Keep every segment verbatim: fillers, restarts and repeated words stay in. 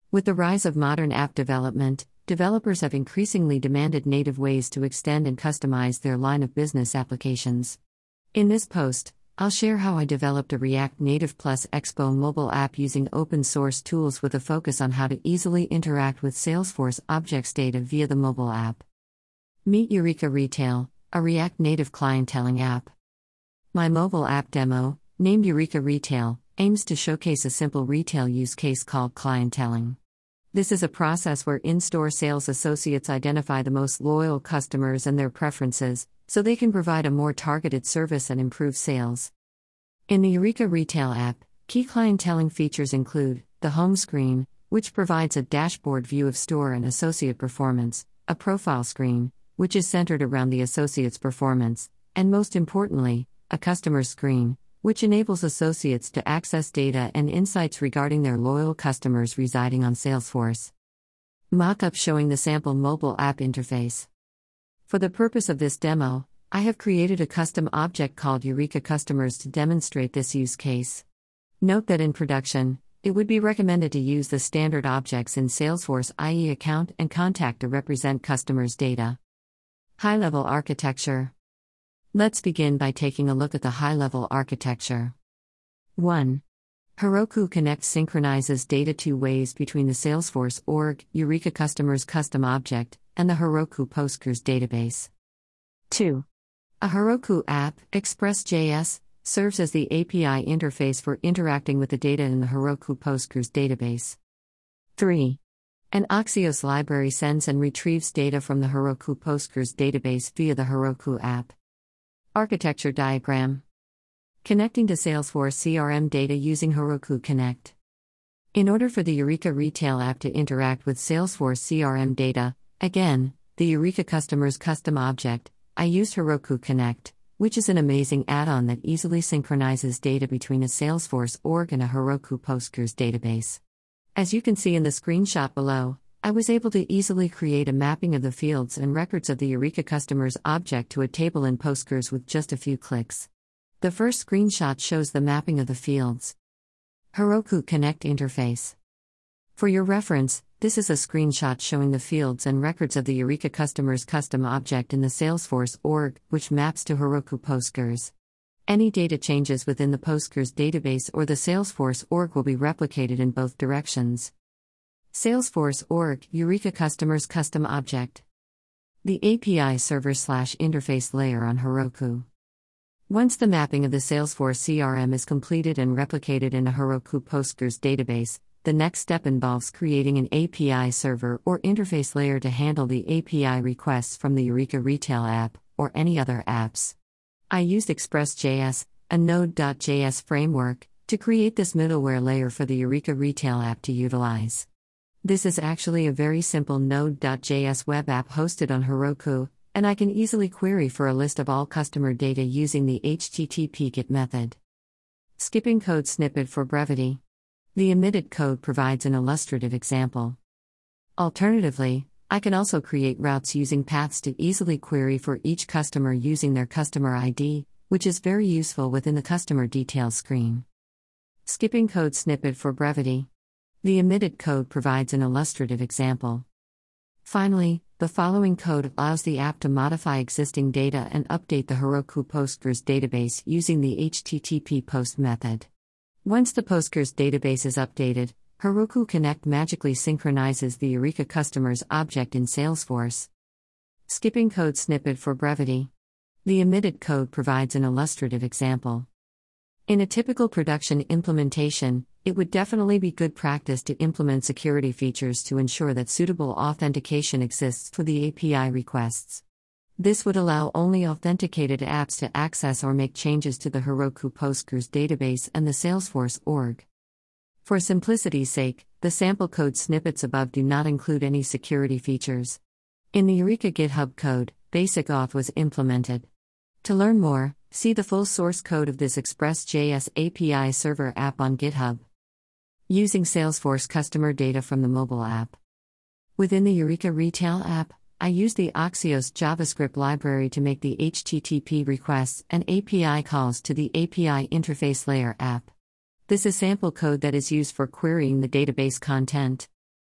With the rise of modern app development, developers have increasingly demanded native ways to extend and customize their line of business applications. In this post, I'll share how I developed a React Native Plus Expo mobile app using open source tools with a focus on how to easily interact with Salesforce Objects data via the mobile app. Meet Eureka Retail, a React Native clienteling app. My mobile app demo, named Eureka Retail, aims to showcase a simple retail use case called clienteling. This is a process where in-store sales associates identify the most loyal customers and their preferences, so they can provide a more targeted service and improve sales. In the Eureka Retail app, key clienteling features include the home screen, which provides a dashboard view of store and associate performance, a profile screen, which is centered around the associate's performance, and most importantly, a customer screen, which enables associates to access data and insights regarding their loyal customers residing on Salesforce. Mockup showing the sample mobile app interface. For the purpose of this demo, I have created a custom object called Eureka Customers to demonstrate this use case. Note that in production, it would be recommended to use the standard objects in Salesforce, that is account and contact to represent customers' data. High-level architecture. Let's begin by taking a look at the high-level architecture. one. Heroku Connect synchronizes data two ways between the Salesforce org, Eureka Customers custom object, and the Heroku Postgres database. two. A Heroku app, Express.js, serves as the A P I interface for interacting with the data in the Heroku Postgres database. three. An Axios library sends and retrieves data from the Heroku Postgres database via the Heroku app. Architecture diagram. Connecting to Salesforce C R M data using Heroku Connect. In order for the Eureka Retail app to interact with Salesforce C R M data, again, the Eureka Customers custom object, I used Heroku Connect, which is an amazing add-on that easily synchronizes data between a Salesforce org and a Heroku Postgres database. As you can see in the screenshot below, I was able to easily create a mapping of the fields and records of the Eureka Customers object to a table in Postgres with just a few clicks. The first screenshot shows the mapping of the fields. Heroku Connect interface. For your reference, this is a screenshot showing the fields and records of the Eureka Customers custom object in the Salesforce org, which maps to Heroku Postgres. Any data changes within the Postgres database or the Salesforce org will be replicated in both directions. Salesforce org, Eureka Customers custom object. The A P I server slash interface layer on Heroku. Once the mapping of the Salesforce C R M is completed and replicated in a Heroku Postgres database, the next step involves creating an A P I server or interface layer to handle the A P I requests from the Eureka Retail app, or any other apps. I used Express.js, a Node.js framework, to create this middleware layer for the Eureka Retail app to utilize. This is actually a very simple Node.js web app hosted on Heroku, and I can easily query for a list of all customer data using the H T T P get method. Skipping code snippet for brevity. The omitted code provides an illustrative example. Alternatively, I can also create routes using paths to easily query for each customer using their customer I D, which is very useful within the customer details screen. Skipping code snippet for brevity. The omitted code provides an illustrative example. Finally, the following code allows the app to modify existing data and update the Heroku Postgres database using the H T T P post method. Once the Postgres database is updated, Heroku Connect magically synchronizes the Eureka Customers object in Salesforce. Skipping code snippet for brevity. The omitted code provides an illustrative example. In a typical production implementation, it would definitely be good practice to implement security features to ensure that suitable authentication exists for the A P I requests. This would allow only authenticated apps to access or make changes to the Heroku Postgres database and the Salesforce org. For simplicity's sake, the sample code snippets above do not include any security features. In the Eureka GitHub code, basic auth was implemented. To learn more, see the full source code of this Express.js A P I server app on GitHub. Using Salesforce customer data from the mobile app. Within the Eureka Retail app, I use the Axios JavaScript library to make the H T T P requests and A P I calls to the A P I interface layer app. This is sample code that is used for querying the database content.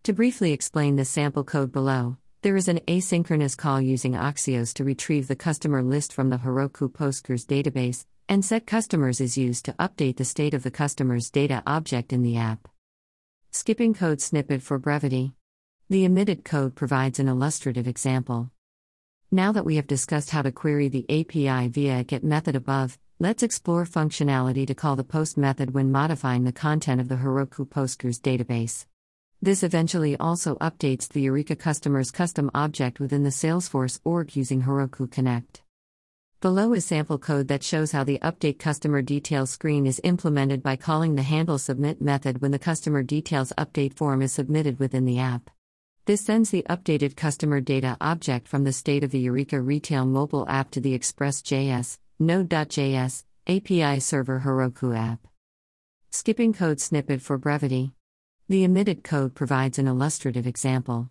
To briefly explain the sample code below, there is an asynchronous call using Axios to retrieve the customer list from the Heroku Postgres database, and setCustomers is used to update the state of the customer's data object in the app. Skipping code snippet for brevity. The omitted code provides an illustrative example. Now that we have discussed how to query the A P I via a GET method above, let's explore functionality to call the POST method when modifying the content of the Heroku Postgres database. This eventually also updates the Eureka customer's custom object within the Salesforce org using Heroku Connect. Below is sample code that shows how the Update Customer Details screen is implemented by calling the handle submit method when the customer details update form is submitted within the app. This sends the updated customer data object from the state of the Eureka Retail mobile app to the Express.js, Node.js, A P I server Heroku app. Skipping code snippet for brevity. The omitted code provides an illustrative example.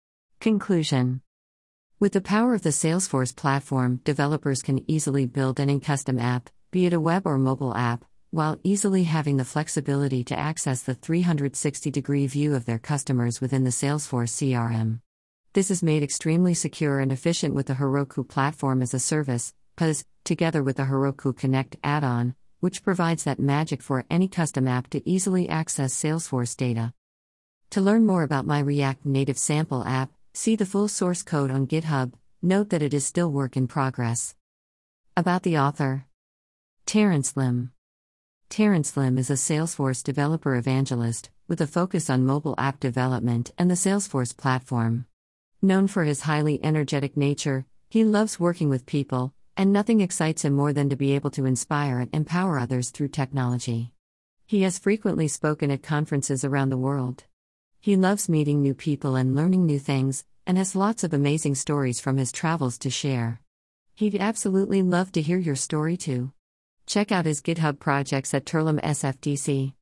Conclusion. With the power of the Salesforce platform, developers can easily build any custom app, be it a web or mobile app, while easily having the flexibility to access the three hundred sixty degree view of their customers within the Salesforce C R M. This is made extremely secure and efficient with the Heroku Platform as a Service, P A S, together with the Heroku Connect add-on, which provides that magic for any custom app to easily access Salesforce data. To learn more about my React Native sample app, see the full source code on GitHub. Note that it is still work in progress. About the author. Terence Lim. Terence Lim is a Salesforce developer evangelist, with a focus on mobile app development and the Salesforce platform. Known for his highly energetic nature, he loves working with people, and nothing excites him more than to be able to inspire and empower others through technology. He has frequently spoken at conferences around the world. He loves meeting new people and learning new things, and has lots of amazing stories from his travels to share. He'd absolutely love to hear your story too. Check out his GitHub projects at Terlem S F D C.